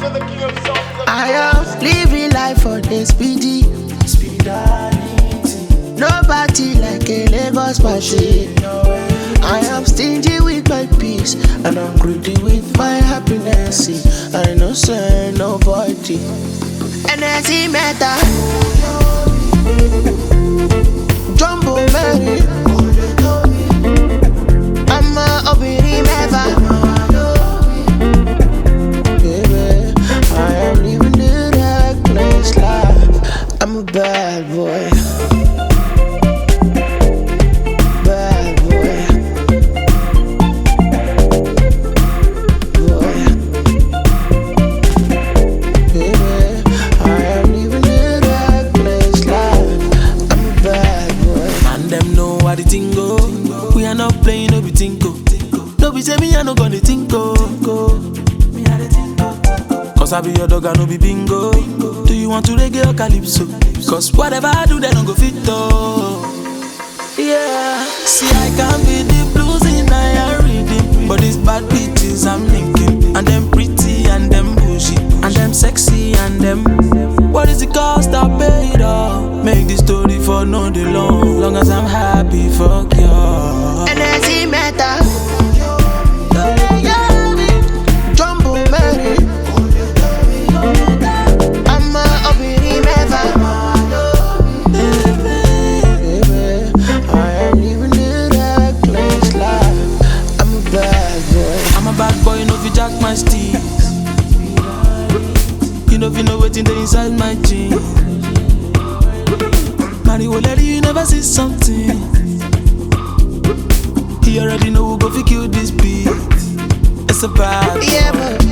I am living life for the speedy. Nobody like a Lagos machine. I am stingy with my peace, and I'm greedy with my happiness. I no say nobody. Energy matter. Jumbo Mary. I'm a obiri meva. Baby, I am living the reckless life. I'm a bad boy. The tingo, we are not playing no be tinko. No be say me I no gonna tinko. Cause I be your dog I no be bingo. Do you want to reggae or calypso? Cause whatever I do they don't go fit though. Yeah, see I can be the blues in I rhythm, but these bad bitches I'm linking, and them pretty and them bougie, and them sexy and them. What is the cost I paid off? Make the story for no the long as I'm happy, fuck you. Energy matter. Jumbo Mary. I'm a obiri meva. Baby, I am living the reckless life. I'm a bad boy. I'm a bad boy, no fi jack my sticks. You know if you know what's in the inside my jeans. Mario lady, you never see something. He already know who go fi kill this beat. It's a bad yeah, but